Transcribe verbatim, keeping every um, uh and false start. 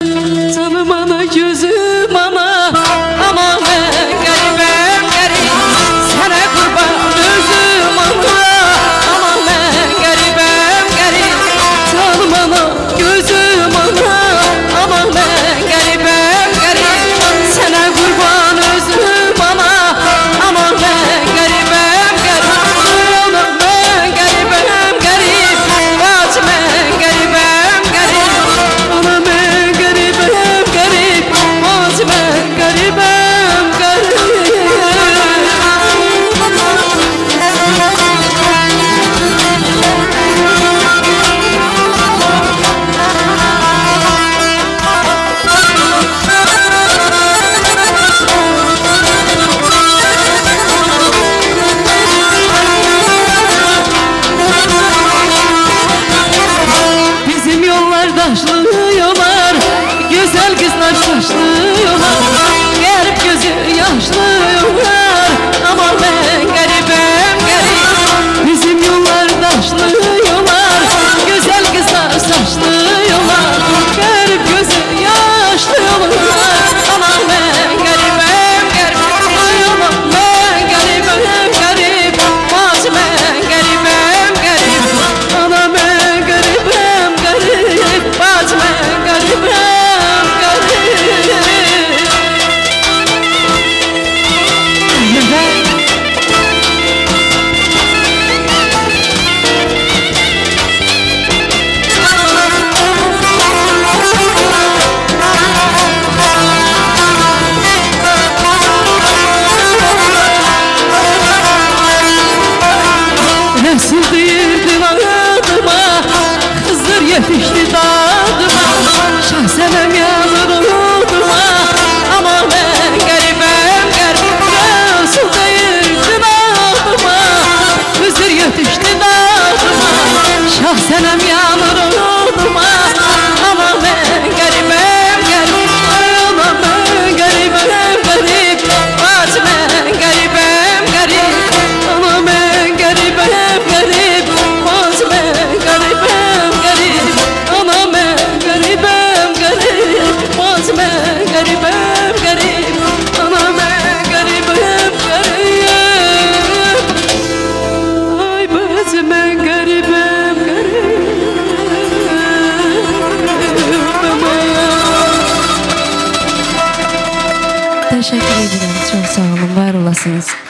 Canım ana gözüm ana, ama ben garibim garip. Sana kurban gözüm ana, ama ben garibim garip. Canım ana gözüm ana, ama ben garibim garip. Sana kurban özüm ana, ama ben garibim garip. Ana ben garibim garip, bacı ben garibim garip. Ana ben garibim garip, bacı ben garibim garip. Bizim yollar taşlıyorlar, güzel kızlar saçlıyorlar. Garip gözü yaşlıyorlar, ama ben garibim garip. Bizim yollar taşlıyorlar, güzel kızlar saçlıyorlar. Garip gözü yaşlıyorlar, ama ben garibim garip. Ay ama ben garibim garip, bacı ben garibim garip. Ana ben garibim garip, bacı ben garibim garip. Nasıl değildim adıma, Hızır yetişti dadıma. Şahsenem yazır oluduma, ama ben garibim garip. Nasıl değildim adıma, Hızır yetişti dadıma. Şahsenem yazır oluduma, ama ben garibim garip. Ama ben garibim garip, bacı ben garibim garip. Ama ben garibim garip, bacı ben garibim garip. Ana ben garibim garip, bacı ben garibim garip. Ana ben garibim garip. Ay bacı ben garibim garip. Teşekkür ederim. Çok sağ olun. Var olasınız.